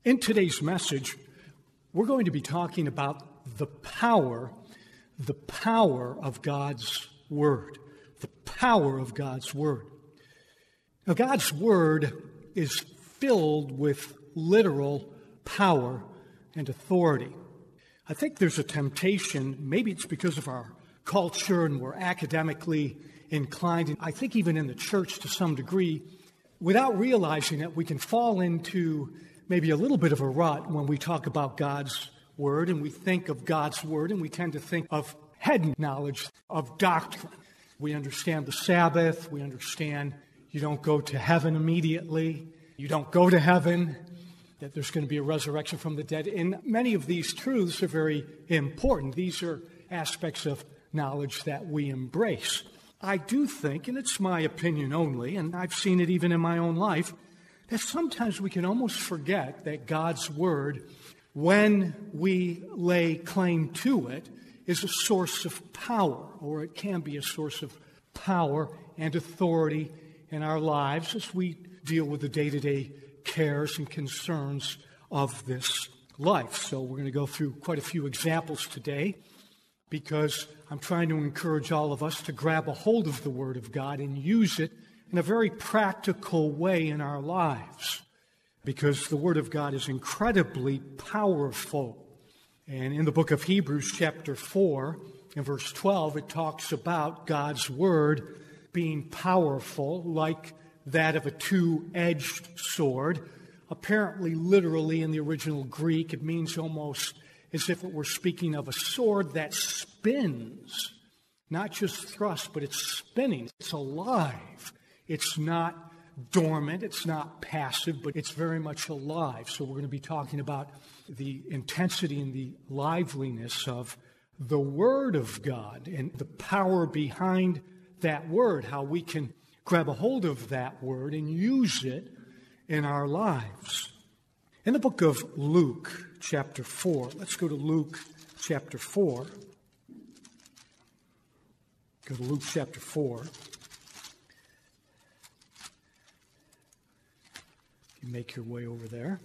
In today's message, we're going to be talking about the power of God's Word. The power of God's Word. Now, God's Word is filled with literal power and authority. I think there's a temptation, maybe it's because of our culture and we're academically inclined, and I think even in the church to some degree, without realizing it, we can fall into maybe a little bit of a rut when we talk about God's Word and we think of God's Word and we tend to think of head knowledge, of doctrine. We understand the Sabbath, we understand you don't go to heaven immediately, you don't go to heaven, that there's going to be a resurrection from the dead. And many of these truths are very important. These are aspects of knowledge that we embrace. I do think, and it's my opinion only, and I've seen it even in my own life, that sometimes we can almost forget that God's Word, when we lay claim to it, is a source of power, or it can be a source of power and authority in our lives as we deal with the day-to-day cares and concerns of this life. So we're going to go through quite a few examples today because I'm trying to encourage all of us to grab a hold of the Word of God and use it in a very practical way in our lives, because the Word of God is incredibly powerful. And in the book of Hebrews, chapter 4, in verse 12, it talks about God's Word being powerful like that of a two-edged sword. Apparently, literally in the original Greek, it means almost as if it were speaking of a sword that spins. Not just thrust, but it's spinning. It's alive. It's not dormant, it's not passive, but it's very much alive. So we're going to be talking about the intensity and the liveliness of the Word of God and the power behind that Word, how we can grab a hold of that Word and use it in our lives. In the book of Luke, chapter 4, let's go to Luke chapter 4. Go to Luke chapter 4. Make your way over there.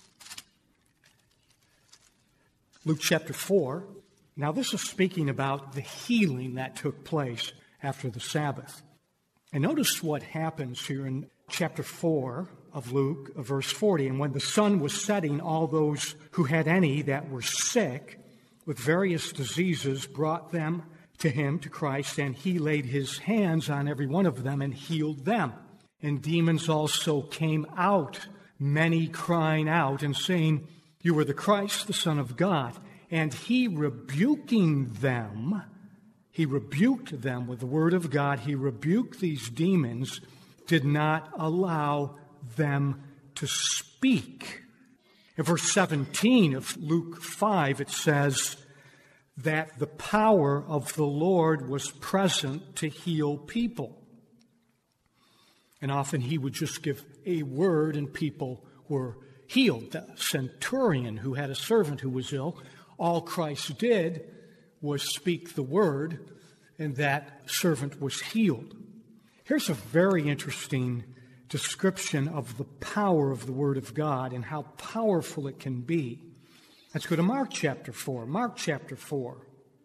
Luke chapter 4. Now this is speaking about the healing that took place after the Sabbath. And notice what happens here in chapter 4 of Luke, verse 40. And when the sun was setting, all those who had any that were sick with various diseases brought them to him, to Christ, and he laid his hands on every one of them and healed them. And demons also came out, many crying out and saying, "You are the Christ, the Son of God." And he rebuked them with the word of God. He rebuked these demons, did not allow them to speak. In verse 17 of Luke 5, it says that the power of the Lord was present to heal people. And often he would just give a word and people were healed. The centurion who had a servant who was ill, all Christ did was speak the word, and that servant was healed. Here's a very interesting description of the power of the Word of God and how powerful it can be. Let's go to Mark chapter 4. Mark chapter 4,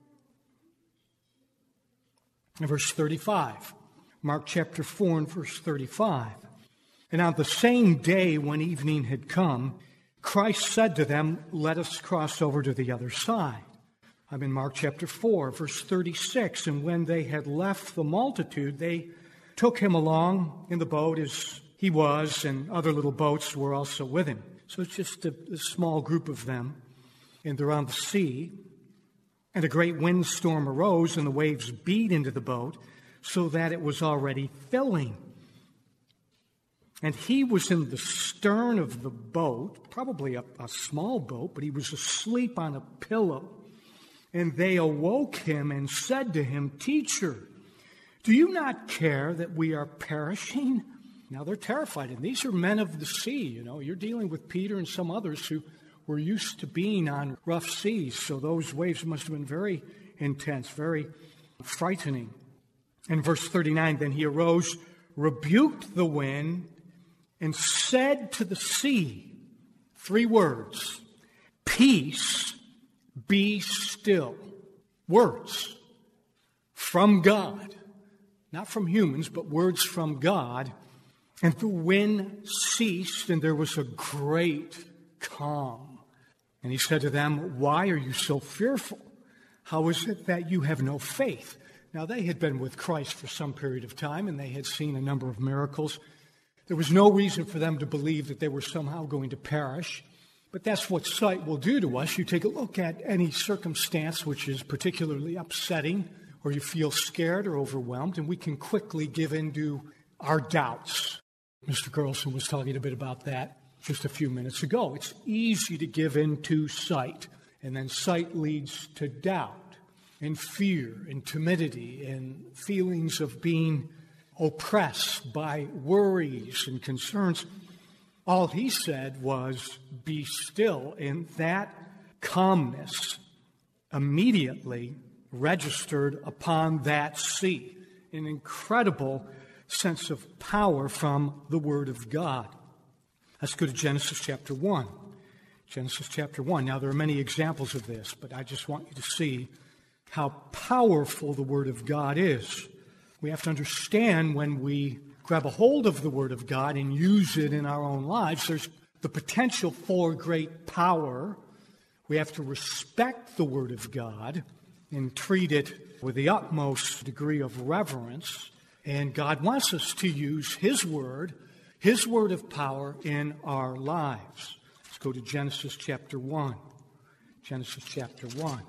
verse 35. Mark chapter 4 and verse 35. And on the same day when evening had come, Christ said to them, "Let us cross over to the other side." I'm in Mark chapter 4, verse 36. And when they had left the multitude, they took him along in the boat as he was, and other little boats were also with him. So it's just a small group of them, and they're on the sea. And a great windstorm arose, and the waves beat into the boat, so that it was already filling. And he was in the stern of the boat, probably a small boat, but he was asleep on a pillow. And they awoke him and said to him, "Teacher, do you not care that we are perishing?" Now they're terrified, and these are men of the sea. You're dealing with Peter and some others who were used to being on rough seas, so those waves must have been very intense, very frightening. In verse 39, then he arose, rebuked the wind, and said to the sea, 3 words. Peace, be still. Words from God. Not from humans, but words from God. And the wind ceased, and there was a great calm. And he said to them, why are you so fearful? How is it that you have no faith? Now, they had been with Christ for some period of time, and they had seen a number of miracles. There was no reason for them to believe that they were somehow going to perish. But that's what sight will do to us. You take a look at any circumstance which is particularly upsetting, or you feel scared or overwhelmed, and we can quickly give in to our doubts. Mr. Carlson was talking a bit about that just a few minutes ago. It's easy to give in to sight, and then sight leads to doubt and fear and timidity and feelings of being oppressed by worries and concerns. All he said was, be still, and that calmness immediately registered upon that sea. An incredible sense of power from the Word of God. Let's go to Genesis chapter 1. Genesis chapter 1. Now, there are many examples of this, but I just want you to see how powerful the Word of God is. We have to understand when we grab a hold of the Word of God and use it in our own lives, there's the potential for great power. We have to respect the Word of God and treat it with the utmost degree of reverence. And God wants us to use His Word of power in our lives. Let's go to Genesis chapter 1. Genesis chapter 1.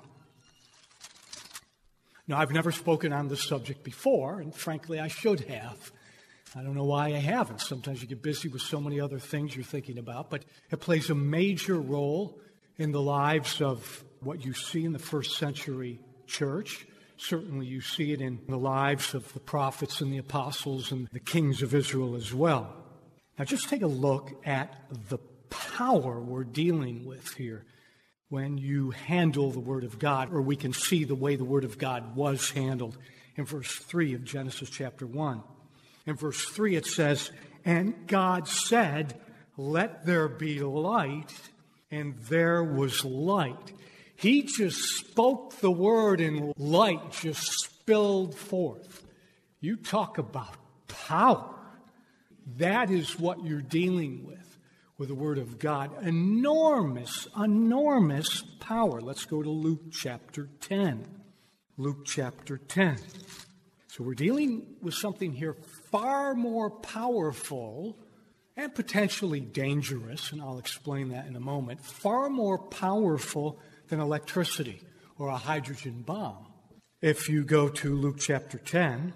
Now, I've never spoken on this subject before, and frankly, I should have. I don't know why I haven't. Sometimes you get busy with so many other things you're thinking about, but it plays a major role in the lives of what you see in the first century church. Certainly you see it in the lives of the prophets and the apostles and the kings of Israel as well. Now just take a look at the power we're dealing with here when you handle the Word of God, or we can see the way the Word of God was handled in verse 3 of Genesis chapter 1. In verse 3 it says, and God said, let there be light, and there was light. He just spoke the word and light just spilled forth. You talk about power. That is what you're dealing with the Word of God. Enormous, enormous power. Let's go to Luke chapter 10. Luke chapter 10. So we're dealing with something here far more powerful and potentially dangerous, and I'll explain that in a moment, far more powerful than electricity or a hydrogen bomb. If you go to Luke chapter 10,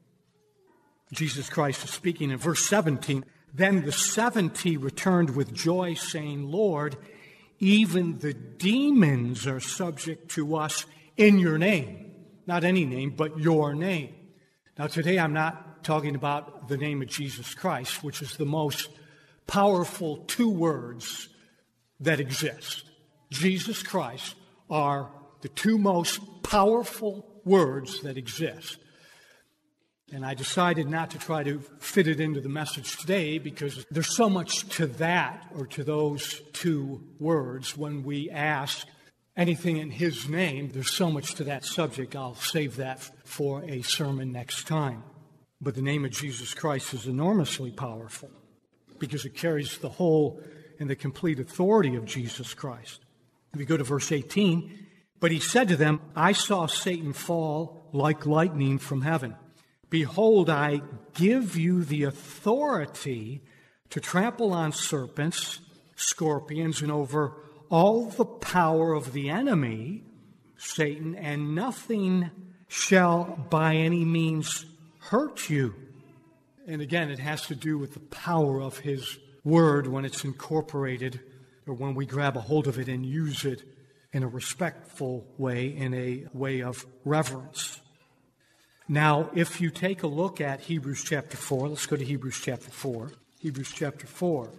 Jesus Christ is speaking in verse 17. Then the 70 returned with joy, saying, Lord, even the demons are subject to us in your name. Not any name, but your name. Now today I'm not talking about the name of Jesus Christ, which is the most powerful 2 words that exist. Jesus Christ are the 2 most powerful words that exist. And I decided not to try to fit it into the message today because there's so much to that, or to those 2 words. When we ask anything in His name, there's so much to that subject. I'll save that for a sermon next time. But the name of Jesus Christ is enormously powerful because it carries the whole and the complete authority of Jesus Christ. If you go to verse 18, but He said to them, I saw Satan fall like lightning from heaven. Behold, I give you the authority to trample on serpents, scorpions, and over all the power of the enemy, Satan, and nothing shall by any means hurt you. And again, it has to do with the power of His Word when it's incorporated, or when we grab a hold of it and use it in a respectful way, in a way of reverence. Now, if you take a look at Hebrews chapter 4, let's go to Hebrews chapter 4. Hebrews chapter 4.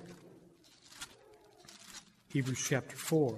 Hebrews chapter 4.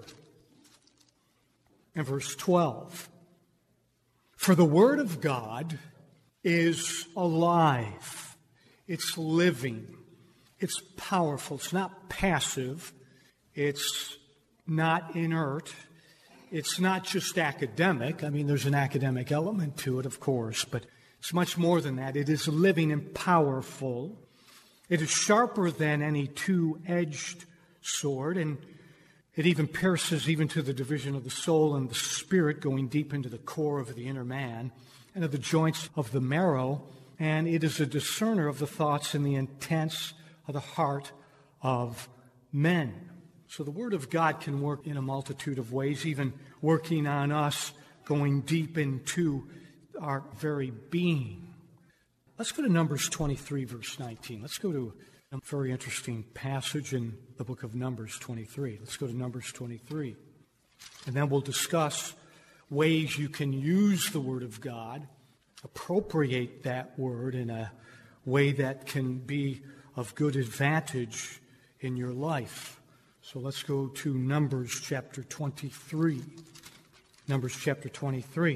And verse 12. For the Word of God is alive. It's living. It's powerful. It's not passive. It's not inert. It's not just academic. I mean, there's an academic element to it, of course, but it's much more than that. It is living and powerful. It is sharper than any two-edged sword, and it even pierces even to the division of the soul and the spirit, going deep into the core of the inner man and of the joints of the marrow, and it is a discerner of the thoughts and the intents of the heart of men. So the Word of God can work in a multitude of ways, even working on us, going deep into our very being. Let's go to Numbers 23, verse 19. Let's go to a very interesting passage in the book of Numbers 23. Let's go to Numbers 23. And then we'll discuss ways you can use the Word of God, appropriate that Word in a way that can be of good advantage in your life. So let's go to Numbers chapter 23. Numbers chapter 23.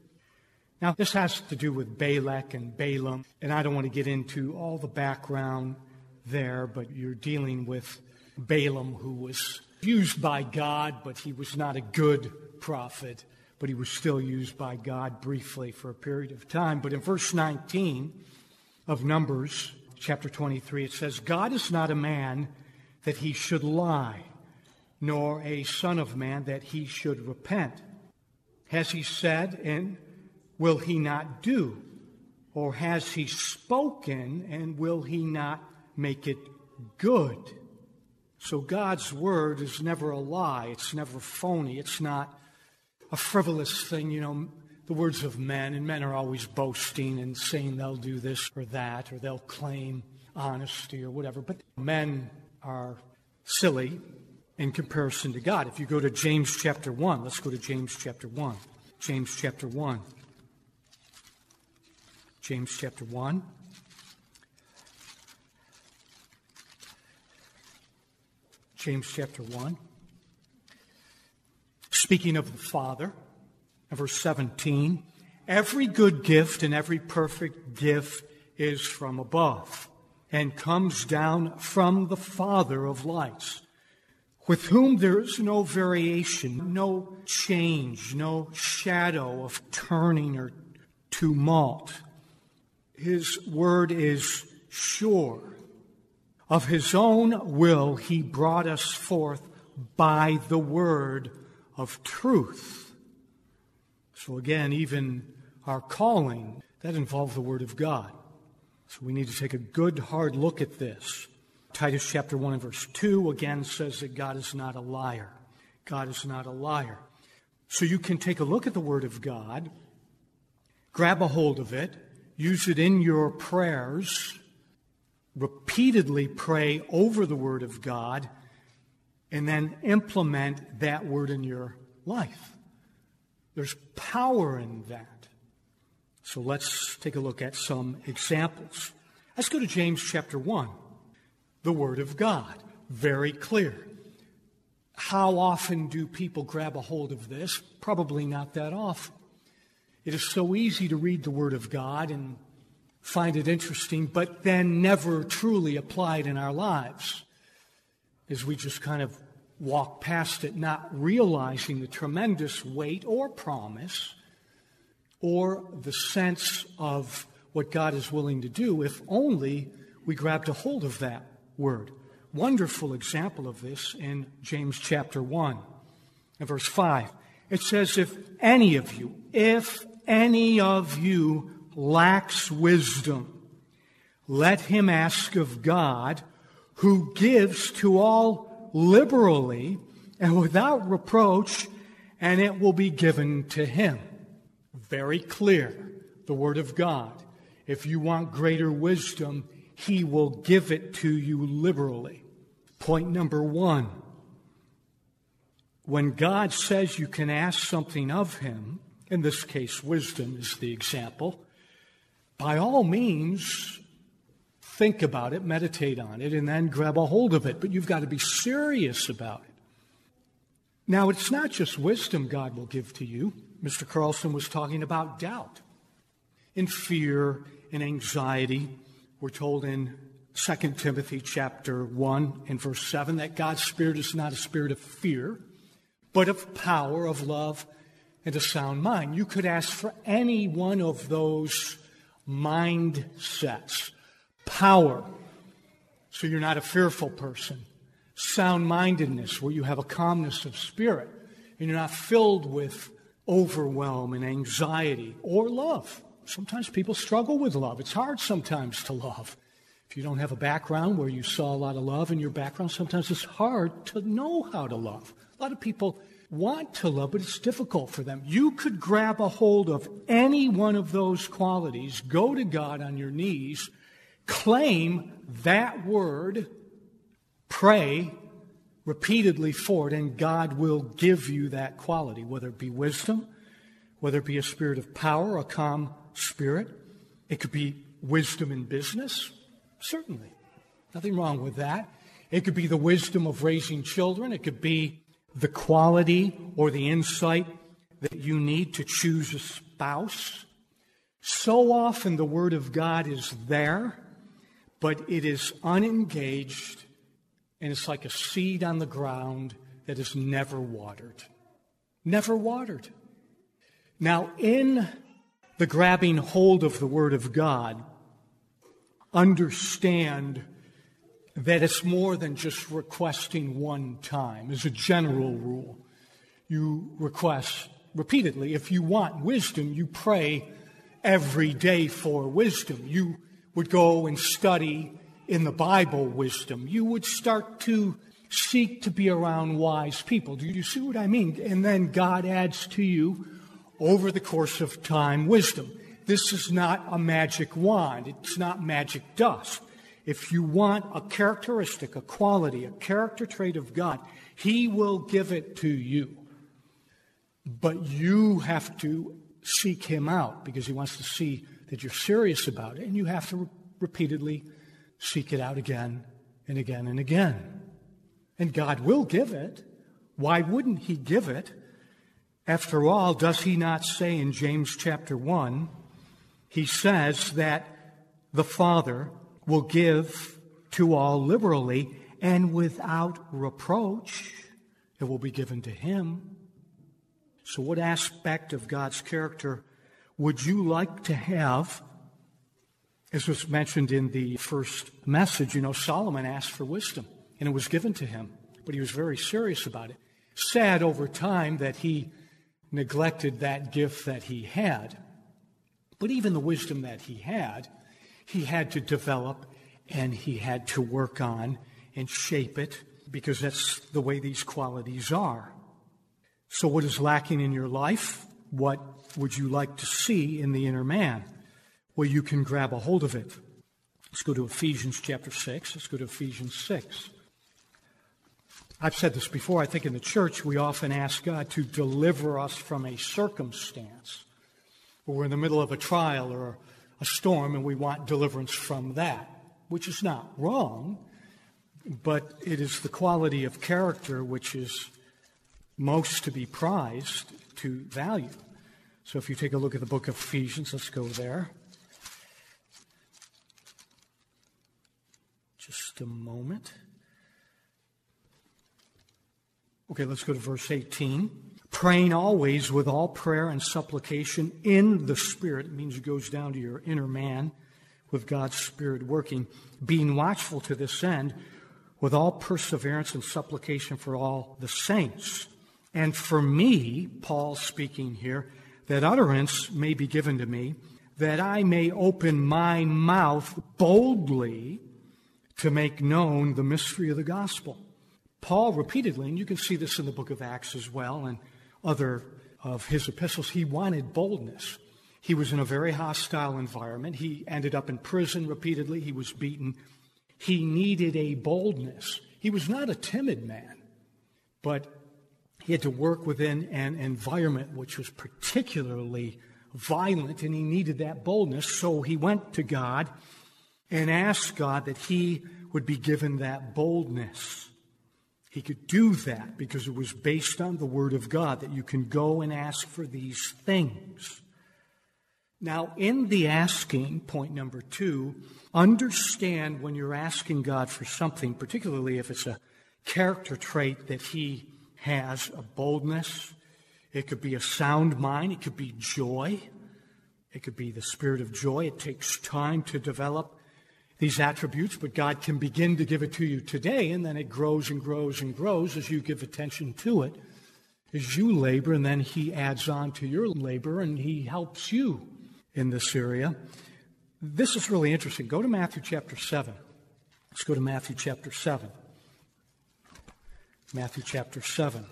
Now, this has to do with Balak and Balaam, and I don't want to get into all the background there, but you're dealing with Balaam, who was used by God, but he was not a good prophet, but he was still used by God briefly for a period of time. But in verse 19 of Numbers chapter 23, it says, God is not a man that he should lie, nor a son of man that he should repent. Has he said, and will he not do? Or has he spoken, and will he not make it good? So God's word is never a lie. It's never phony. It's not a frivolous thing. You know, the words of men, and men are always boasting and saying they'll do this or that, or they'll claim honesty or whatever. But men are silly in comparison to God. If you go to James chapter 1, let's go to James chapter 1. James chapter 1. James chapter 1. James chapter 1. Speaking of the Father, in verse 17, every good gift and every perfect gift is from above, and comes down from the Father of lights, with whom there is no variation, no change, no shadow of turning or tumult. His word is sure. Of his own will he brought us forth by the word of truth. So again, even our calling, that involves the word of God. So we need to take a good, hard look at this. Titus chapter 1 and verse 2 again says that God is not a liar. God is not a liar. So you can take a look at the Word of God, grab a hold of it, use it in your prayers, repeatedly pray over the Word of God, and then implement that Word in your life. There's power in that. So let's take a look at some examples. Let's go to James chapter 1. The Word of God, very clear. How often do people grab a hold of this? Probably not that often. It is so easy to read the Word of God and find it interesting, but then never truly apply it in our lives, as we just kind of walk past it, not realizing the tremendous weight or promise or the sense of what God is willing to do if only we grabbed a hold of that word. Wonderful example of this in James chapter 1 and verse 5. It says, if any of you lacks wisdom, let him ask of God, who gives to all liberally and without reproach, and it will be given to him. Very clear, the Word of God. If you want greater wisdom, He will give it to you liberally. Point number 1. When God says you can ask something of Him, in this case, wisdom is the example, by all means, think about it, meditate on it, and then grab a hold of it. But you've got to be serious about it. Now, it's not just wisdom God will give to you. Mr. Carlson was talking about doubt and fear and anxiety. We're told in 2 Timothy chapter 1 and verse 7, that God's Spirit is not a spirit of fear, but of power, of love, and a sound mind. You could ask for any one of those mindsets. Power, so you're not a fearful person. Sound-mindedness, where you have a calmness of spirit, and you're not filled with overwhelm and anxiety, or love. Sometimes people struggle with love. It's hard sometimes to love. If you don't have a background where you saw a lot of love in your background, sometimes it's hard to know how to love. A lot of people want to love, but it's difficult for them. You could grab a hold of any one of those qualities, go to God on your knees, claim that word, pray repeatedly for it, and God will give you that quality, whether it be wisdom, whether it be a spirit of power, a calm spirit. It could be wisdom in business, certainly. Nothing wrong with that. It could be the wisdom of raising children. It could be the quality or the insight that you need to choose a spouse. So often the Word of God is there, but it is unengaged, and it's like a seed on the ground that is never watered. Never watered. Now, in the grabbing hold of the Word of God, understand that it's more than just requesting one time. As a general rule, you request repeatedly. If you want wisdom, you pray every day for wisdom. You would go and study in the Bible wisdom. You would start to seek to be around wise people. Do you see what I mean? And then God adds to you over the course of time wisdom. This is not a magic wand. It's not magic dust. If you want a characteristic, a quality, a character trait of God, He will give it to you. But you have to seek Him out because He wants to see that you're serious about it. And you have to repeatedly seek it out again and again and again. And God will give it. Why wouldn't He give it? After all, does He not say in James chapter 1, He says that the Father will give to all liberally and without reproach. It will be given to Him. So what aspect of God's character would you like to have? As was mentioned in the first message, Solomon asked for wisdom, and it was given to him, but he was very serious about it. Sad over time that he neglected that gift that he had. But even the wisdom that he had to develop, and he had to work on and shape it, because that's the way these qualities are. So what is lacking in your life? What would you like to see in the inner man? Well, you can grab a hold of it. Let's go to Ephesians chapter 6. Let's go to Ephesians 6. I've said this before. I think in the church we often ask God to deliver us from a circumstance. We're in the middle of a trial or a storm, and we want deliverance from that, which is not wrong, but it is the quality of character which is most to be prized, to value. So if you take a look at the book of Ephesians, let's go there. Just a moment. Okay, let's go to verse 18. Praying always with all prayer and supplication in the Spirit. It means it goes down to your inner man with God's Spirit working. Being watchful to this end with all perseverance and supplication for all the saints. And for me, Paul speaking here, that utterance may be given to me, that I may open my mouth boldly to make known the mystery of the gospel. Paul repeatedly, and you can see this in the book of Acts as well and other of his epistles, he wanted boldness. He was in a very hostile environment. He ended up in prison repeatedly. He was beaten. He needed a boldness. He was not a timid man, but he had to work within an environment which was particularly violent, and he needed that boldness. So he went to God and asked God that he would be given that boldness. He could do that because it was based on the Word of God, that you can go and ask for these things. Now, in the asking, point number 2, understand when you're asking God for something, particularly if it's a character trait that he has, a boldness. It could be a sound mind. It could be joy. It could be the spirit of joy. It takes time to develop these attributes, but God can begin to give it to you today, and then it grows and grows and grows as you give attention to it, as you labor, and then he adds on to your labor, and he helps you in this area. This is really interesting. Go to Matthew chapter 7. Let's go to Matthew chapter 7. Matthew chapter 7.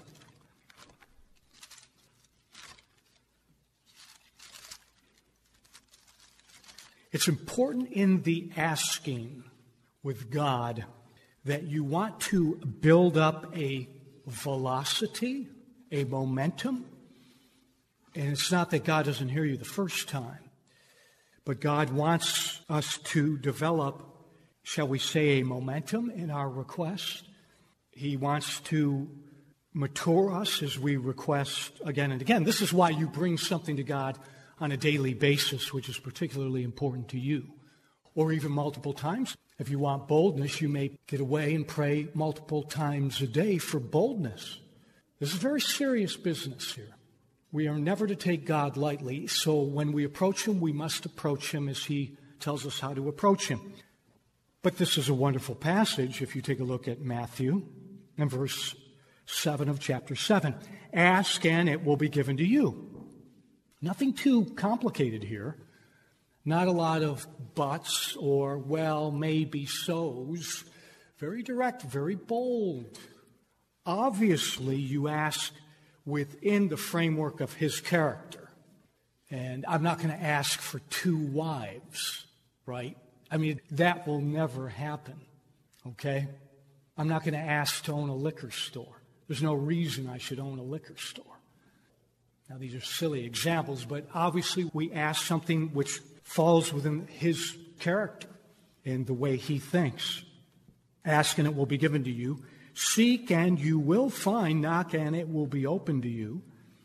It's important in the asking with God that you want to build up a velocity, a momentum. And it's not that God doesn't hear you the first time, but God wants us to develop, shall we say, a momentum in our request. He wants to mature us as we request again and again. This is why you bring something to God on a daily basis, which is particularly important to you, or even multiple times. If you want boldness, you may get away and pray multiple times a day for boldness. This is very serious business here. We are never to take God lightly, so when we approach him, we must approach him as he tells us how to approach him. But this is a wonderful passage if you take a look at Matthew and verse 7 of chapter 7. Ask and it will be given to you. Nothing too complicated here. Not a lot of buts or, well, maybe so's. Very direct, very bold. Obviously, you ask within the framework of his character. And I'm not going to ask for 2 wives, right? I mean, that will never happen, okay? I'm not going to ask to own a liquor store. There's no reason I should own a liquor store. Now, these are silly examples, but obviously we ask something which falls within his character and the way he thinks. Ask and it will be given to you. Seek and you will find. Knock and it will be opened to you.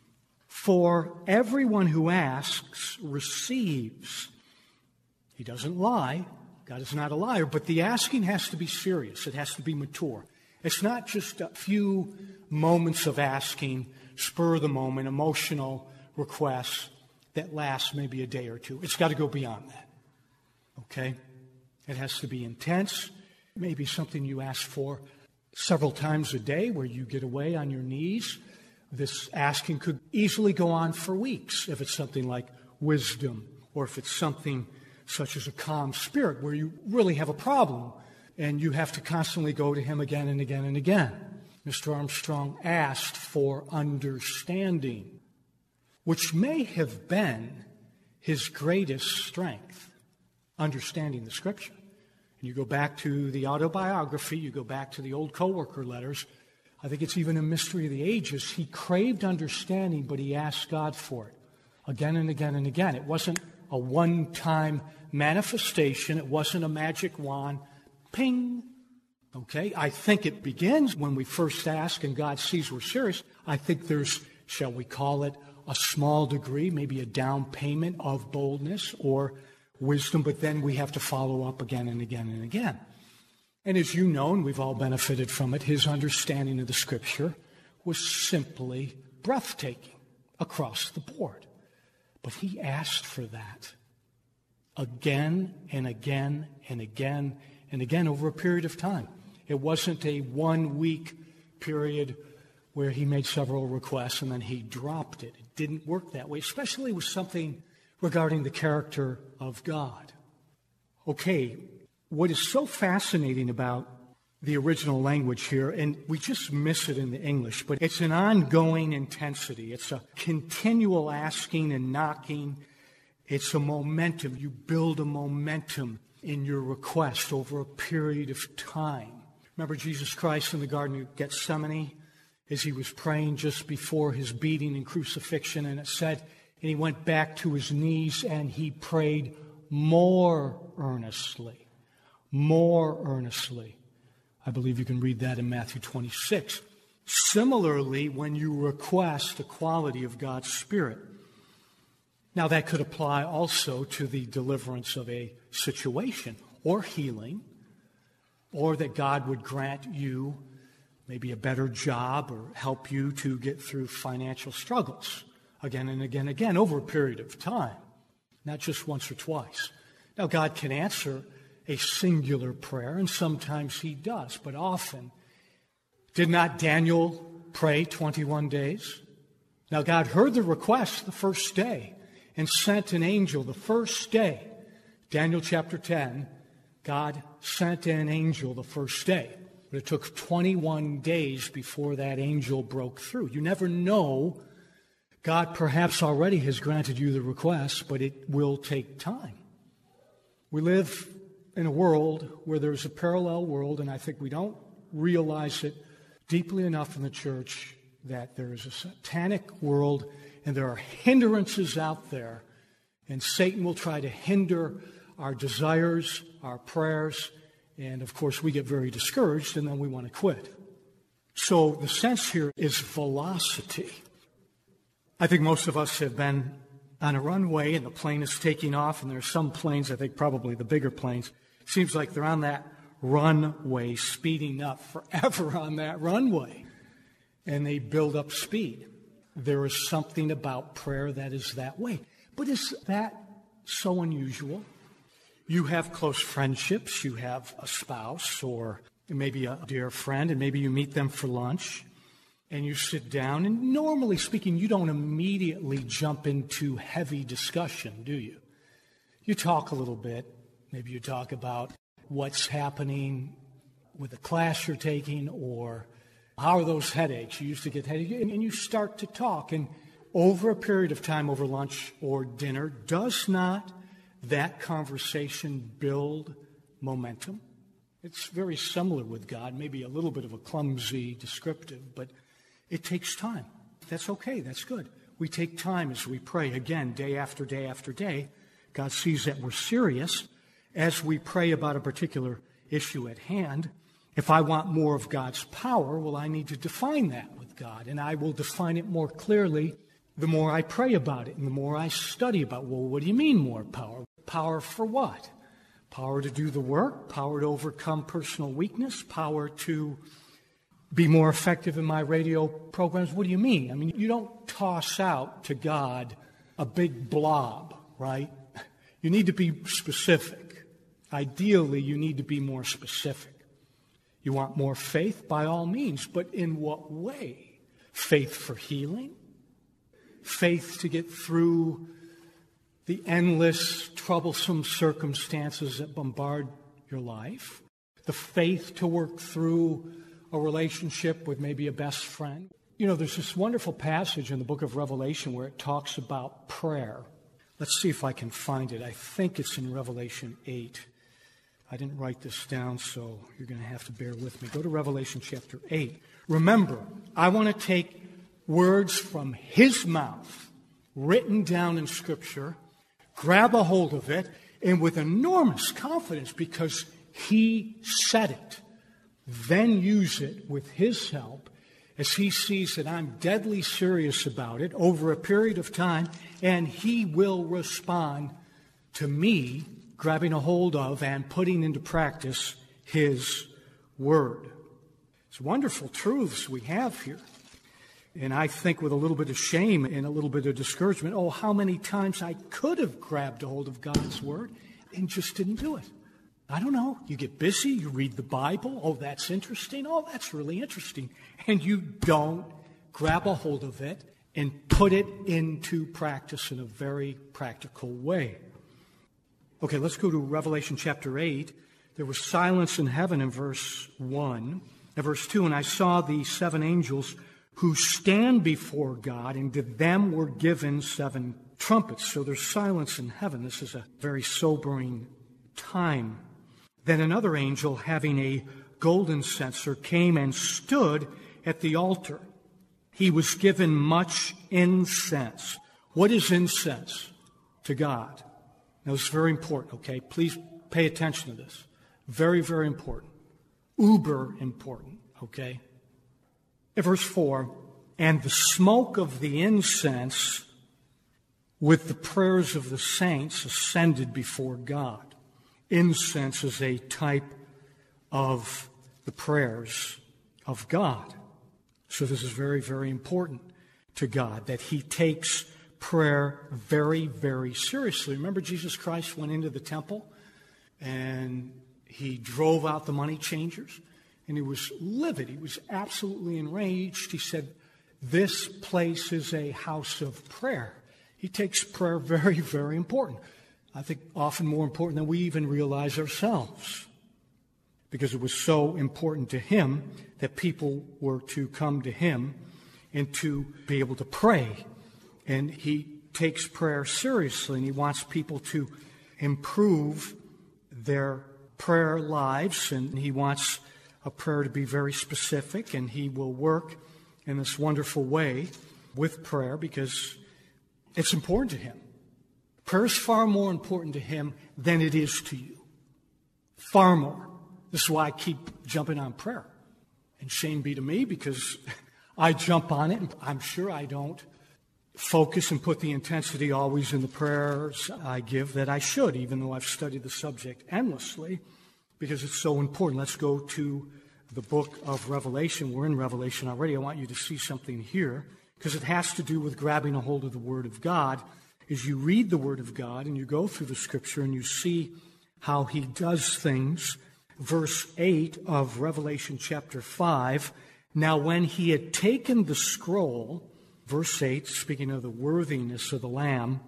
For everyone who asks receives. He doesn't lie. God is not a liar, but the asking has to be serious. It has to be mature. It's not just a few moments of asking, spur of the moment, emotional requests that last maybe a day or two. It's got to go beyond that, okay? It has to be intense, maybe something you ask for several times a day where you get away on your knees. This asking could easily go on for weeks if it's something like wisdom, or if it's something such as a calm spirit where you really have a problem and you have to constantly go to him again and again and again. Mr. Armstrong asked for understanding, which may have been his greatest strength, understanding the Scripture. And you go back to the autobiography, you go back to the old co-worker letters, I think it's even a mystery of the ages. He craved understanding, but he asked God for it again and again and again. It wasn't a one-time manifestation. It wasn't a magic wand. Ping. Okay? I think it begins when we first ask and God sees we're serious. I think there's, shall we call it, a small degree, maybe a down payment of boldness or wisdom, but then we have to follow up again and again and again. And as you know, and we've all benefited from it, his understanding of the Scripture was simply breathtaking across the board. But he asked for that again and again and again and again over a period of time. It wasn't a 1-week period where he made several requests and then he dropped it. It didn't work that way, especially with something regarding the character of God. Okay, what is so fascinating about the original language here, and we just miss it in the English, but it's an ongoing intensity. It's a continual asking and knocking. It's a momentum. You build a momentum in your request over a period of time. Remember Jesus Christ in the Garden of Gethsemane as he was praying just before his beating and crucifixion, and it said, and he went back to his knees and he prayed more earnestly. More earnestly. I believe you can read that in Matthew 26. Similarly, when you request the quality of God's Spirit, Now, that could apply also to the deliverance of a situation or healing, or that God would grant you maybe a better job or help you to get through financial struggles again and again and again over a period of time, not just once or twice. Now, God can answer a singular prayer, and sometimes he does, but often. Did not Daniel pray 21 days? Now, God heard the request the first day and sent an angel the first day. Daniel chapter 10, God sent an angel the first day. But it took 21 days before that angel broke through. You never know. God perhaps already has granted you the request, but it will take time. We live in a world where there's a parallel world, and I think we don't realize it deeply enough in the church, that there is a satanic world and there are hindrances out there, and Satan will try to hinder our desires, our prayers, and of course we get very discouraged and then we want to quit. So the sense here is velocity. I think most of us have been on a runway and the plane is taking off, and there are some planes, I think probably the bigger planes, it seems like they're on that runway, speeding up forever on that runway, and they build up speed. There is something about prayer that is that way. But is that so unusual? You have close friendships, you have a spouse or maybe a dear friend, and maybe you meet them for lunch, and you sit down, and normally speaking, you don't immediately jump into heavy discussion, do you? You talk a little bit. Maybe you talk about what's happening with the class you're taking, or how are those headaches? You used to get headaches, and you start to talk. And over a period of time, over lunch or dinner, does not that conversation build momentum? It's very similar with God, maybe a little bit of a clumsy descriptive, but it takes time. That's okay. That's good. We take time as we pray, again, day after day after day. God sees that we're serious as we pray about a particular issue at hand. If I want more of God's power, well, I need to define that with God, and I will define it more clearly the more I pray about it and the more I study about, well, what do you mean more power? Power for what? Power to do the work, power to overcome personal weakness, power to be more effective in my radio programs. What do you mean? I mean, you don't toss out to God a big blob, right? You need to be specific. Ideally, you need to be more specific. You want more faith? By all means, but in what way? Faith for healing? Faith to get through the endless, troublesome circumstances that bombard your life? The faith to work through a relationship with maybe a best friend? You know, there's this wonderful passage in the book of Revelation where it talks about prayer. Let's see if I can find it. I think it's in Revelation 8. I didn't write this down, so you're going to have to bear with me. Go to Revelation chapter 8. Remember, I want to take words from his mouth, written down in Scripture, grab a hold of it, and with enormous confidence, because he said it, then use it with his help as he sees that I'm deadly serious about it over a period of time, and he will respond to me grabbing a hold of and putting into practice his word. It's wonderful truths we have here. And I think with a little bit of shame and a little bit of discouragement, oh, how many times I could have grabbed a hold of God's word and just didn't do it. I don't know. You get busy, you read the Bible. Oh, that's interesting. Oh, that's really interesting. And you don't grab a hold of it and put it into practice in a very practical way. Okay, let's go to Revelation chapter 8. There was silence in heaven in verse 1. In verse 2, and I saw the 7 angels who stand before God, and to them were given 7 trumpets. So there's silence in heaven. This is a very sobering time. Then another angel, having a golden censer, came and stood at the altar. He was given much incense. What is incense to God? Now, this is very important, okay? Please pay attention to this. Very, very important. Uber important, okay? In verse 4, and the smoke of the incense with the prayers of the saints ascended before God. Incense is a type of the prayers of God. So this is very, very important to God, that he takes prayer very, very seriously. Remember, Jesus Christ went into the temple and he drove out the money changers, and he was livid. He was absolutely enraged. He said, "This place is a house of prayer." He takes prayer very, very important. I think often more important than we even realize ourselves, because it was so important to him that people were to come to him and to be able to pray. And he takes prayer seriously, and he wants people to improve their prayer lives, and he wants a prayer to be very specific, and he will work in this wonderful way with prayer because it's important to him. Prayer is far more important to him than it is to you. Far more. This is why I keep jumping on prayer. And shame be to me, because I jump on it, and I'm sure I don't focus and put the intensity always in the prayers I give that I should, even though I've studied the subject endlessly, because it's so important. Let's go to the book of Revelation. We're in Revelation already. I want you to see something here, because it has to do with grabbing a hold of the Word of God. As you read the Word of God and you go through the Scripture and you see how he does things, verse 8 of Revelation chapter 5, "Now when he had taken the scroll," verse 8, speaking of the worthiness of the Lamb,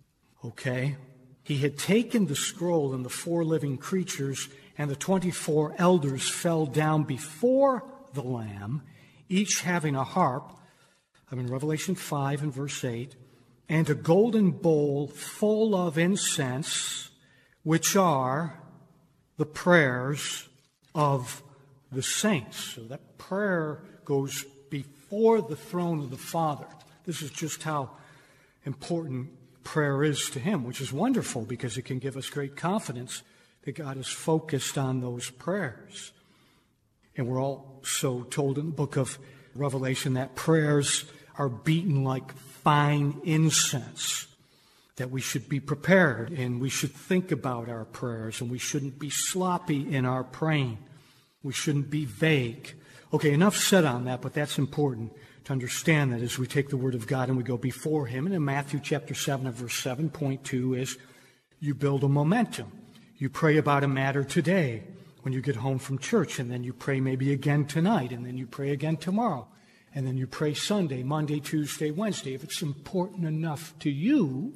"he had taken the scroll, and the 4 living creatures and the 24 elders fell down before the Lamb, each having a harp," I'm in Revelation 5 and verse 8, "and a golden bowl full of incense, which are the prayers of the saints." So that prayer goes before the throne of the Father. This is just how important prayer is to him, which is wonderful because it can give us great confidence that God is focused on those prayers. And we're also told in the book of Revelation that prayers are beaten like fine incense, that we should be prepared and we should think about our prayers, and we shouldn't be sloppy in our praying. We shouldn't be vague. Okay, enough said on that, but that's important to understand that as we take the Word of God and we go before him. And in Matthew chapter 7 and verse 7, point 2 is you build a momentum. You pray about a matter today when you get home from church, and then you pray maybe again tonight, and then you pray again tomorrow, and then you pray Sunday, Monday, Tuesday, Wednesday. If it's important enough to you,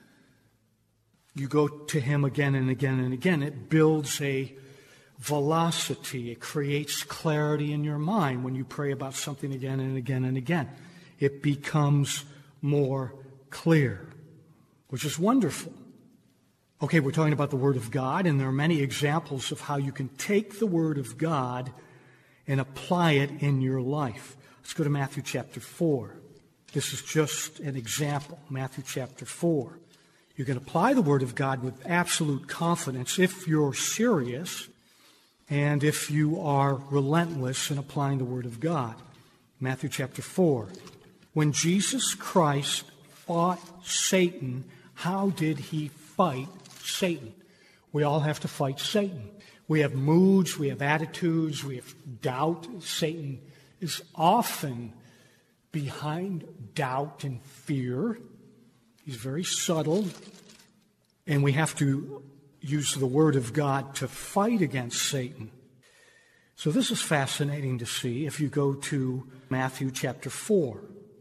you go to him again and again and again. It builds a velocity. It creates clarity in your mind when you pray about something again and again and again. It becomes more clear, which is wonderful. Okay, we're talking about the Word of God, and there are many examples of how you can take the Word of God and apply it in your life. Let's go to Matthew chapter 4. This is just an example. Matthew chapter 4. You can apply the Word of God with absolute confidence if you're serious and if you are relentless in applying the Word of God. Matthew chapter 4. When Jesus Christ fought Satan, how did he fight Satan? We all have to fight Satan. We have moods, we have attitudes, we have doubt. Satan is often behind doubt and fear. He's very subtle, and we have to use the Word of God to fight against Satan. So this is fascinating to see if you go to Matthew chapter 4.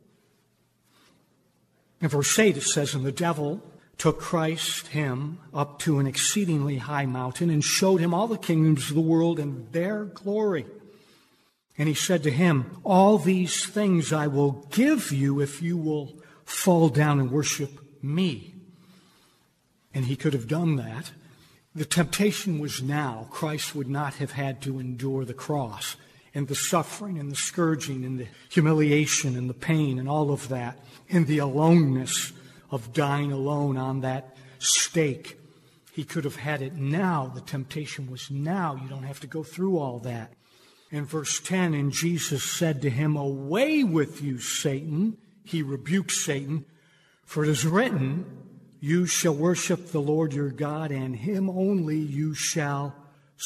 In verse 8 it says, "And the devil took Christ, him, up to an exceedingly high mountain and showed him all the kingdoms of the world and their glory. And he said to him, 'All these things I will give you if you will fall down and worship me.'" And he could have done that. The temptation was now. Christ would not have had to endure the cross and the suffering and the scourging and the humiliation and the pain and all of that and the aloneness of dying alone on that stake. He could have had it now. The temptation was now. You don't have to go through all that. In verse 10, "And Jesus said to him, 'Away with you, Satan.'" He rebuked Satan. For it is written, you shall worship the Lord your God, and him only you shall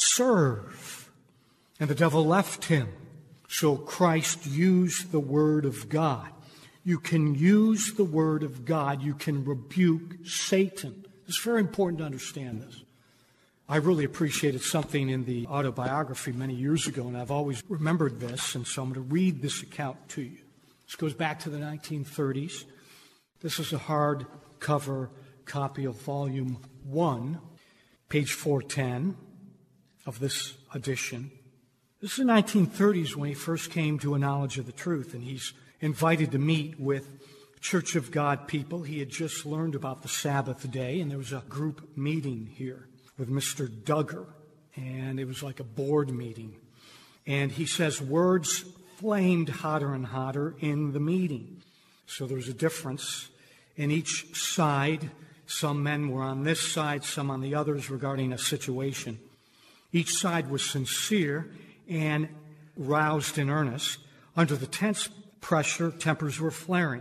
serve. And the devil left him. So Christ used the word of God. You can use the word of God. You can rebuke Satan. It's very important to understand this. I really appreciated something in the autobiography many years ago, and I've always remembered this, and so I'm going to read this account to you. This goes back to the 1930s. This is a hardcover copy of Volume 1, page 410 of this edition. This is the 1930s when he first came to a knowledge of the truth, and he's invited to meet with Church of God people. He had just learned about the Sabbath day, and there was a group meeting here with Mr. Duggar, and it was like a board meeting. And he says words flamed hotter and hotter in the meeting. So there was a difference in each side. Some men were on this side, some on the others regarding a situation. Each side was sincere and roused in earnest. Under the tense pressure, tempers were flaring.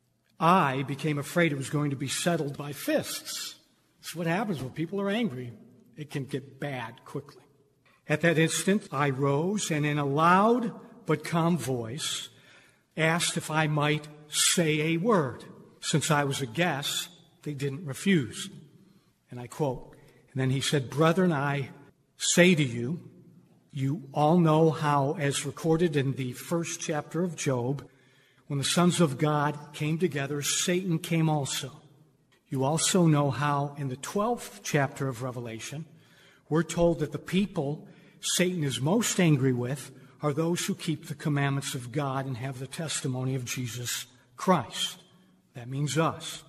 I became afraid it was going to be settled by fists. That's what happens when people are angry. It can get bad quickly. At that instant, I rose and in a loud but calm voice asked if I might say a word. Since I was a guest, they didn't refuse. And I quote, and then he said, "Brethren, I say to you, you all know how, as recorded in the first chapter of Job, when the sons of God came together, Satan came also. You also know how in the 12th chapter of Revelation, we're told that the people Satan is most angry with are those who keep the commandments of God and have the testimony of Jesus Christ. That means us.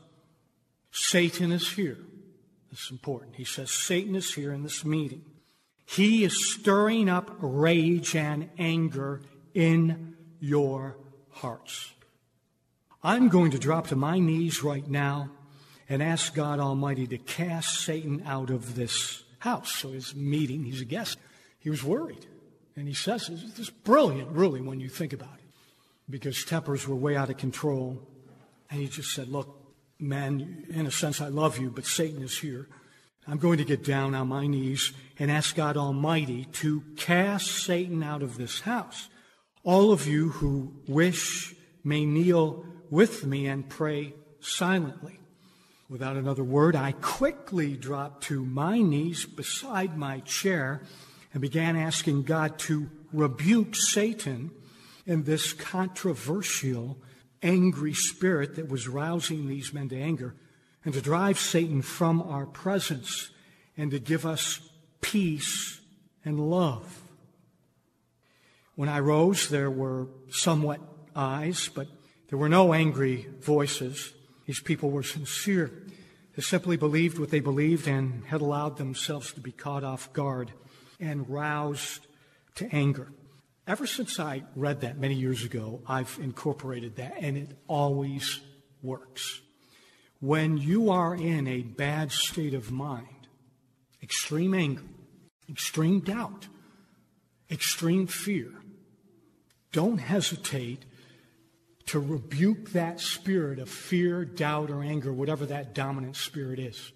Satan is here. This is important. He says Satan is here in this meeting. He is stirring up rage and anger in your hearts. I'm going to drop to my knees right now and ask God Almighty to cast Satan out of this house." So his meeting, he's a guest. He was worried. And he says, this is brilliant, really, when you think about it. Because tempers were way out of control. And he just said, "Look, men, in a sense, I love you, but Satan is here. I'm going to get down on my knees and ask God Almighty to cast Satan out of this house. All of you who wish may kneel with me and pray silently." Without another word, I quickly dropped to my knees beside my chair and began asking God to rebuke Satan in this controversial, angry spirit that was rousing these men to anger, and to drive Satan from our presence and to give us peace and love. When I rose, there were somewhat eyes, but there were no angry voices. These people were sincere. They simply believed what they believed and had allowed themselves to be caught off guard and roused to anger. Ever since I read that many years ago, I've incorporated that, and it always works. When you are in a bad state of mind, extreme anger, extreme doubt, extreme fear, don't hesitate to rebuke that spirit of fear, doubt, or anger, whatever that dominant spirit is.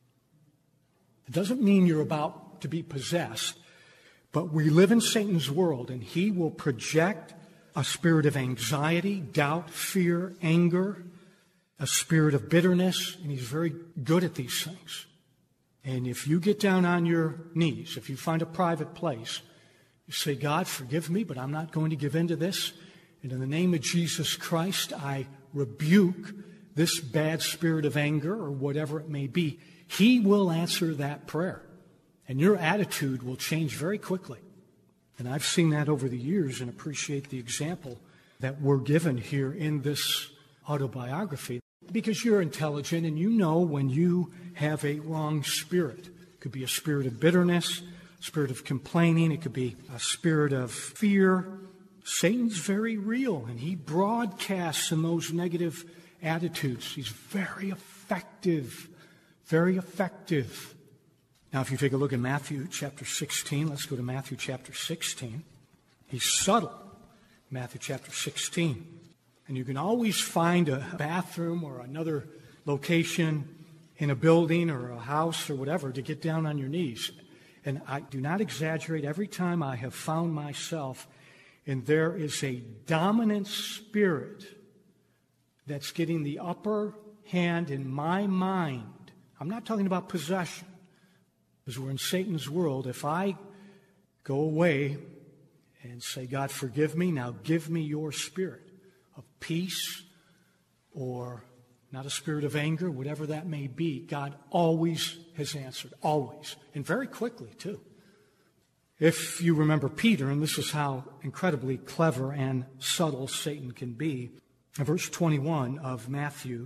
It doesn't mean you're about to be possessed, but we live in Satan's world, and he will project a spirit of anxiety, doubt, fear, anger, a spirit of bitterness, and he's very good at these things. And if you get down on your knees, if you find a private place, you say, "God, forgive me, but I'm not going to give in to this. And in the name of Jesus Christ, I rebuke this bad spirit of anger," or whatever it may be. He will answer that prayer. And your attitude will change very quickly. And I've seen that over the years and appreciate the example that we're given here in this autobiography. Because you're intelligent and you know when you have a wrong spirit. It could be a spirit of bitterness, a spirit of complaining. It could be a spirit of fear. Satan's very real, and he broadcasts in those negative attitudes. He's very effective, very effective. Now, if you take a look at Matthew chapter 16, let's go to Matthew chapter 16. He's subtle. Matthew chapter 16. And you can always find a bathroom or another location in a building or a house or whatever to get down on your knees. And I do not exaggerate. Every time I have found myself, and there is a dominant spirit that's getting the upper hand in my mind. I'm not talking about possession, because we're in Satan's world. If I go away and say, God, forgive me, now give me your spirit of peace, or not a spirit of anger, whatever that may be, God always has answered, always, and very quickly too. If you remember Peter, and this is how incredibly clever and subtle Satan can be, in verse 21 of Matthew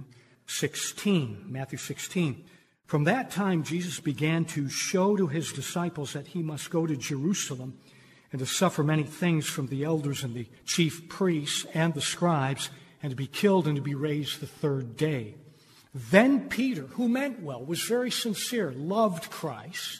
16, from that time Jesus began to show to his disciples that he must go to Jerusalem and to suffer many things from the elders and the chief priests and the scribes, and to be killed and to be raised the third day. Then Peter, who meant well, was very sincere, loved Christ.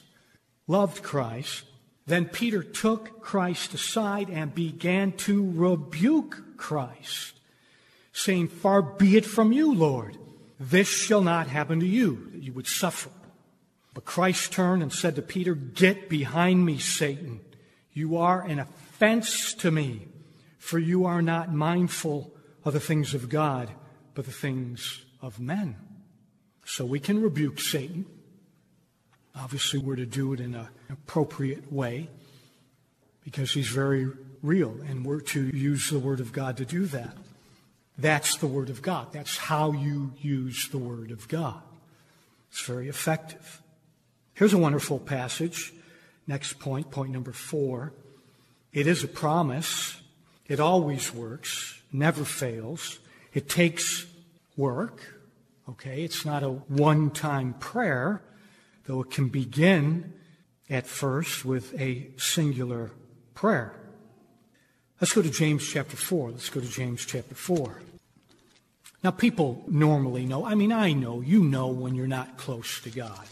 Then Peter took Christ aside and began to rebuke Christ, saying, Far be it from you, Lord. This shall not happen to you, that you would suffer. But Christ turned and said to Peter, Get behind me, Satan. You are an offense to me, for you are not mindful of the things of God, but the things of men. So we can rebuke Satan. Obviously, we're to do it in an appropriate way, because he's very real, and we're to use the Word of God to do that. That's the Word of God. That's how you use the Word of God. It's very effective. Here's a wonderful passage. Next point, point number 4. It is a promise. It always works, never fails. It takes work. Okay, it's not a one-time prayer, though it can begin at first with a singular prayer. Let's go to James chapter 4. Now, people normally know, I know, you know when you're not close to God.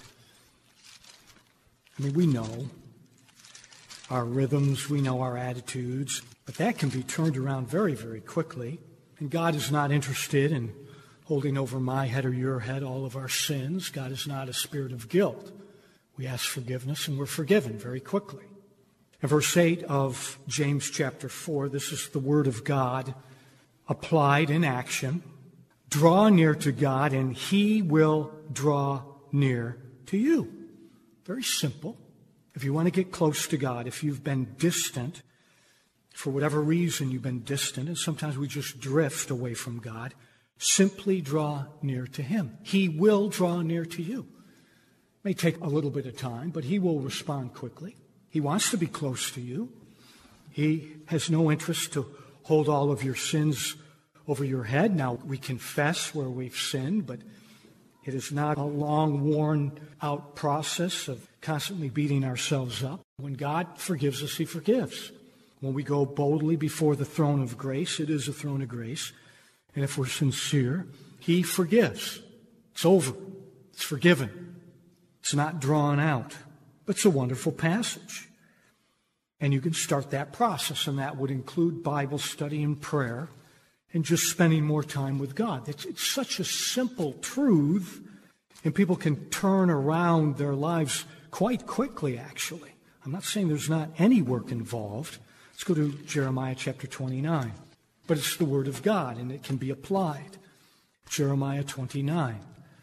We know our rhythms, we know our attitudes, but that can be turned around very, very quickly. And God is not interested in holding over my head or your head all of our sins. God is not a spirit of guilt. We ask forgiveness and we're forgiven very quickly. In verse 8 of James chapter 4, this is the Word of God applied in action. Draw near to God and He will draw near to you. Very simple. If you want to get close to God, if you've been distant, for whatever reason you've been distant, and sometimes we just drift away from God, simply draw near to Him. He will draw near to you. It may take a little bit of time, but He will respond quickly. He wants to be close to you. He has no interest to hold all of your sins over your head. Now, we confess where we've sinned, but it is not a long, worn-out process of constantly beating ourselves up. When God forgives us, He forgives. When we go boldly before the throne of grace, it is a throne of grace. And if we're sincere, He forgives. It's over. It's forgiven. It's not drawn out. But it's a wonderful passage. And you can start that process, and that would include Bible study and prayer and just spending more time with God. It's such a simple truth, and people can turn around their lives quite quickly, actually. I'm not saying there's not any work involved. Let's go to Jeremiah chapter 29. But it's the Word of God, and it can be applied. Jeremiah 29.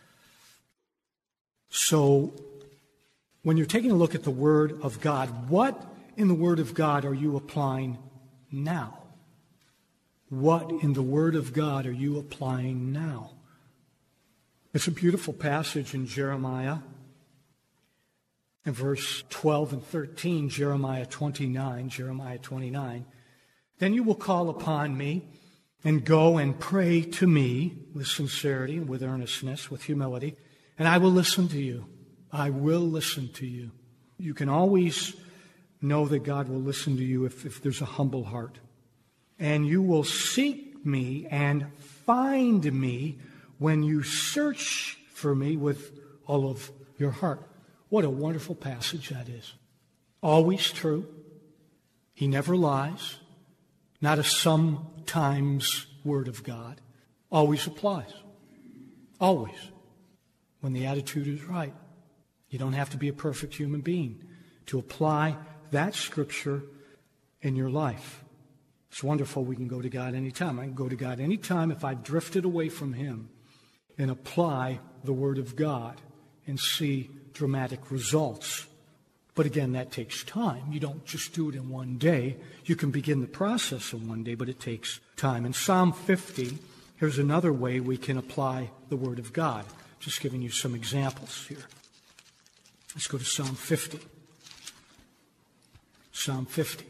So, when you're taking a look at the Word of God, what in the Word of God are you applying now? What in the Word of God are you applying now? It's a beautiful passage in Jeremiah. In verse 12 and 13, Jeremiah 29. Then you will call upon me and go and pray to me with sincerity, with earnestness, with humility, and I will listen to you. I will listen to you. You can always know that God will listen to you if there's a humble heart. And you will seek me and find me when you search for me with all of your heart. What a wonderful passage that is. Always true. He never lies. Not a sometimes Word of God always applies. Always. When the attitude is right. You don't have to be a perfect human being to apply that Scripture in your life. It's wonderful we can go to God anytime. I can go to God anytime if I've drifted away from Him and apply the Word of God and see dramatic results. But again, that takes time. You don't just do it in one day. You can begin the process in one day, but it takes time. In Psalm 50, here's another way we can apply the Word of God. Just giving you some examples here. Let's go to Psalm 50. Psalm 50.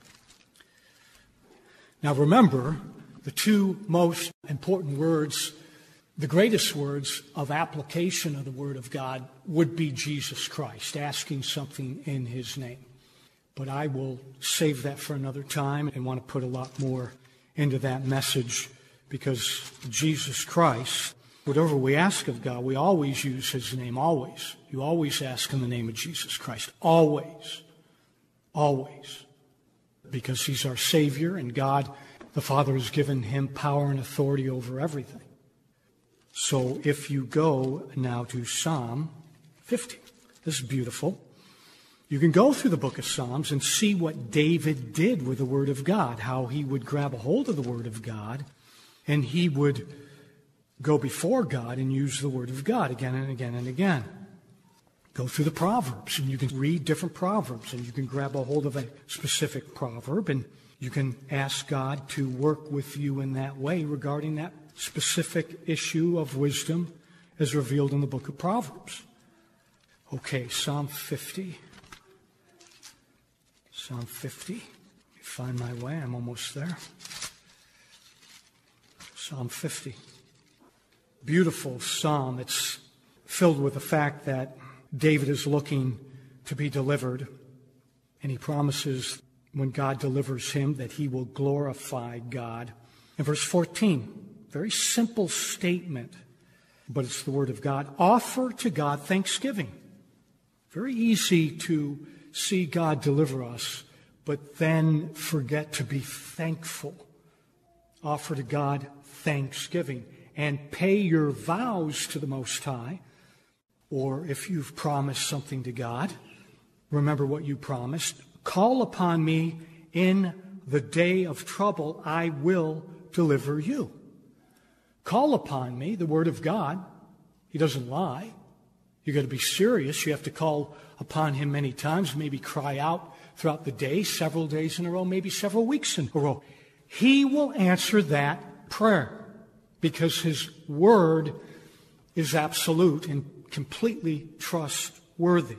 Now remember, the two most important words, the greatest words of application of the Word of God would be Jesus Christ, asking something in His name. But I will save that for another time and want to put a lot more into that message because Jesus Christ, whatever we ask of God, we always use His name, always. You always ask in the name of Jesus Christ, always. Always. Because He's our Savior and God, the Father, has given Him power and authority over everything. So if you go now to Psalm 50, this is beautiful. You can go through the book of Psalms and see what David did with the Word of God, how he would grab a hold of the Word of God and he would go before God and use the Word of God again and again and again. Go through the Proverbs, and you can read different Proverbs, and you can grab a hold of a specific proverb, and you can ask God to work with you in that way regarding that specific issue of wisdom as revealed in the book of Proverbs. Okay, Psalm 50. Psalm 50. Let me find my way. I'm almost there. Psalm 50. Beautiful psalm. It's filled with the fact that David is looking to be delivered, and he promises when God delivers him that he will glorify God. In verse 14, very simple statement, but it's the Word of God. Offer to God thanksgiving. Very easy to see God deliver us, but then forget to be thankful. Offer to God thanksgiving and pay your vows to the Most High. Or if you've promised something to God, remember what you promised. Call upon me in the day of trouble. I will deliver you. Call upon me, the Word of God. He doesn't lie. You've got to be serious. You have to call upon Him many times, maybe cry out throughout the day, several days in a row, maybe several weeks in a row. He will answer that prayer because His Word is absolute and completely trustworthy.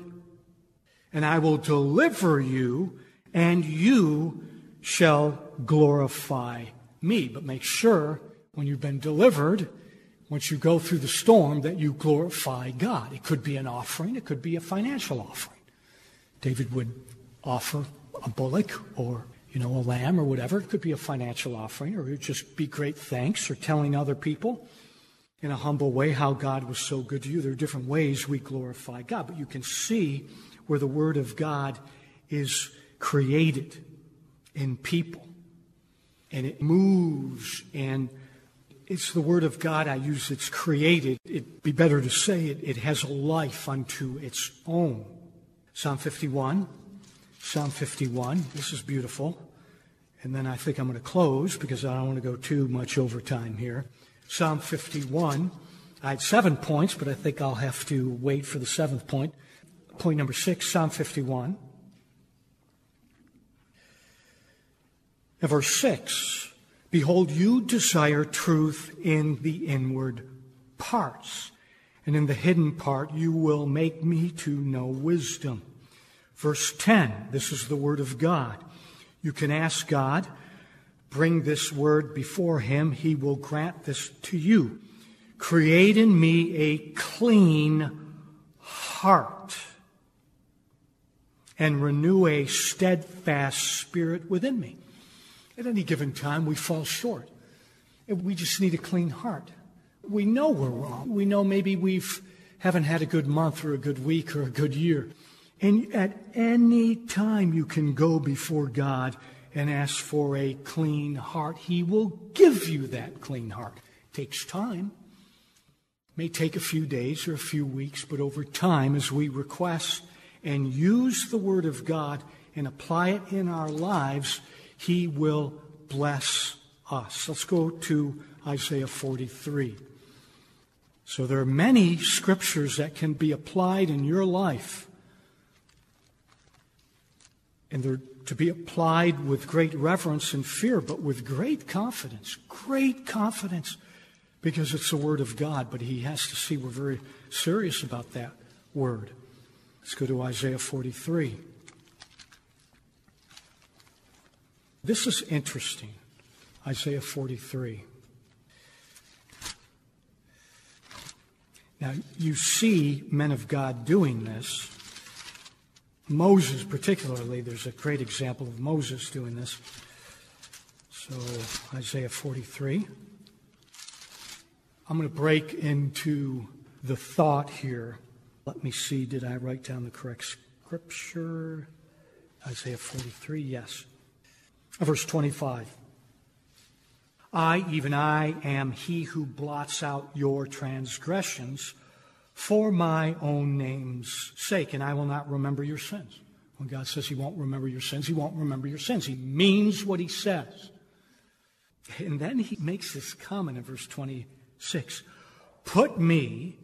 And I will deliver you, and you shall glorify me. But make sure when you've been delivered, once you go through the storm, that you glorify God. It could be an offering. It could be a financial offering. David would offer a bullock or, a lamb or whatever. It could be a financial offering, or it would just be great thanks or telling other people in a humble way how God was so good to you. There are different ways we glorify God, but you can see where the Word of God is created in people. And it moves, and it's the Word of God I use. It's created. It'd be better to say it has a life unto its own. Psalm 51. Psalm 51. This is beautiful. And then I think I'm going to close because I don't want to go too much over time here. Psalm 51. I had 7 points, but I think I'll have to wait for the 7th point. Point number 6, Psalm 51. And verse 6. Behold, you desire truth in the inward parts, and in the hidden part you will make me to know wisdom. Verse 10. This is the Word of God. You can ask God, bring this word before Him. He will grant this to you. Create in me a clean heart and renew a steadfast spirit within me. At any given time, we fall short. We just need a clean heart. We know we're wrong. We know maybe we haven't had a good month or a good week or a good year. And at any time you can go before God and ask for a clean heart, He will give you that clean heart. It takes time. It may take a few days or a few weeks, but over time, as we request and use the Word of God and apply it in our lives, He will bless us. Let's go to Isaiah 43. So there are many scriptures that can be applied in your life. And they're to be applied with great reverence and fear, but with great confidence, because it's the Word of God. But He has to see we're very serious about that Word. Let's go to Isaiah 43. This is interesting, Isaiah 43. Now, you see men of God doing this. Moses particularly, there's a great example of Moses doing this. So, Isaiah 43. I'm going to break into the thought here. Let me see, did I write down the correct scripture? Isaiah 43, yes. Verse 25. I, even I, am He who blots out your transgressions for my own name's sake, and I will not remember your sins. When God says He won't remember your sins, He won't remember your sins. He means what He says. And then He makes this comment in verse 26. Put me,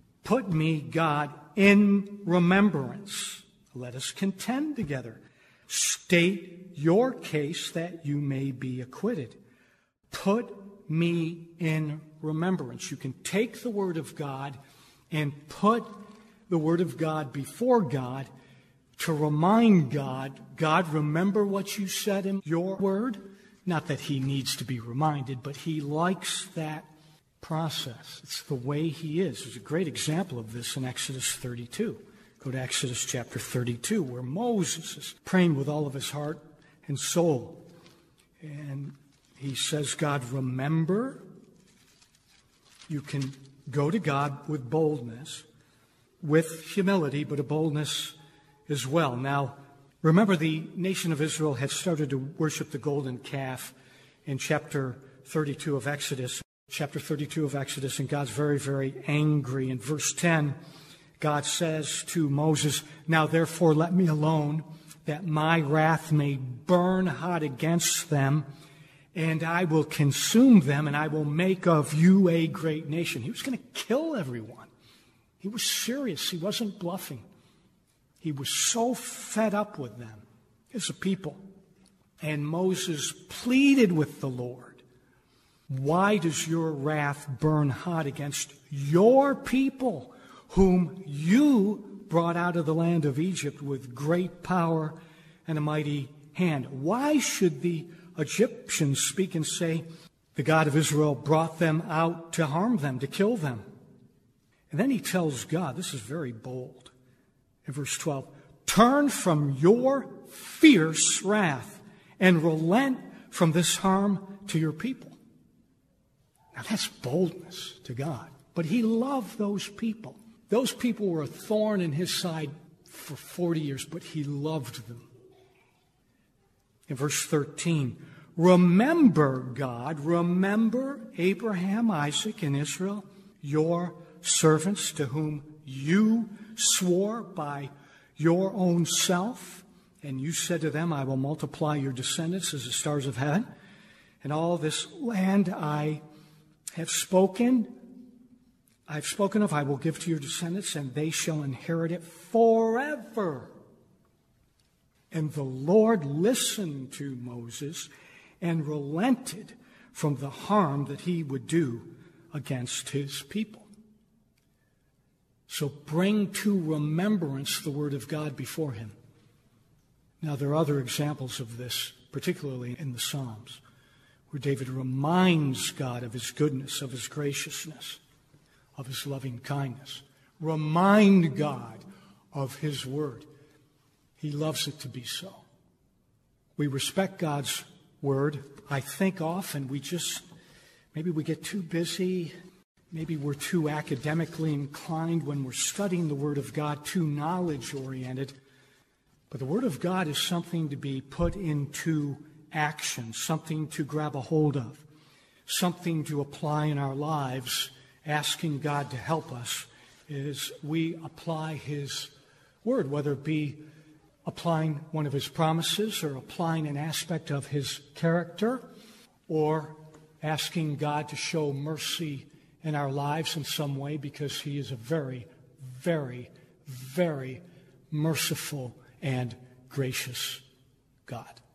God, in remembrance. Let us contend together. State your case that you may be acquitted. Put me in remembrance. You can take the Word of God and put the Word of God before God to remind God, God, remember what you said in your Word? Not that He needs to be reminded, but He likes that process. It's the way He is. There's a great example of this in Exodus 32. Go to Exodus chapter 32, where Moses is praying with all of his heart and soul. And he says, God, remember. You can go to God with boldness, with humility, but a boldness as well. Now, remember the nation of Israel had started to worship the golden calf in chapter 32 of Exodus. Chapter 32 of Exodus, and God's very, very angry. In verse 10, God says to Moses, now therefore let me alone, that my wrath may burn hot against them, and I will consume them, and I will make of you a great nation. He was going to kill everyone. He was serious. He wasn't bluffing. He was so fed up with them as a people. And Moses pleaded with the Lord, why does your wrath burn hot against your people, whom you brought out of the land of Egypt with great power and a mighty hand? Why should the Egyptians speak and say, the God of Israel brought them out to harm them, to kill them? And then he tells God, this is very bold, in verse 12, turn from your fierce wrath and relent from this harm to your people. Now that's boldness to God. But He loved those people. Those people were a thorn in His side for 40 years, but He loved them. In verse 13, remember, God, remember Abraham, Isaac, and Israel, your servants to whom you swore by your own self. And you said to them, I will multiply your descendants as the stars of heaven. And all this land I have spoken of, I will give to your descendants, and they shall inherit it forever. And the Lord listened to Moses and relented from the harm that he would do against his people. So bring to remembrance the word of God before him. Now, there are other examples of this, particularly in the Psalms, where David reminds God of his goodness, of his graciousness, of his loving kindness. Remind God of his word. He loves it to be so. We respect God's word. I think often maybe we get too busy. Maybe we're too academically inclined when we're studying the word of God, too knowledge-oriented. But the word of God is something to be put into action, something to grab a hold of, something to apply in our lives, asking God to help us as we apply His Word, whether it be applying one of His promises or applying an aspect of His character, or asking God to show mercy in our lives in some way, because He is a very, very, very merciful and gracious God.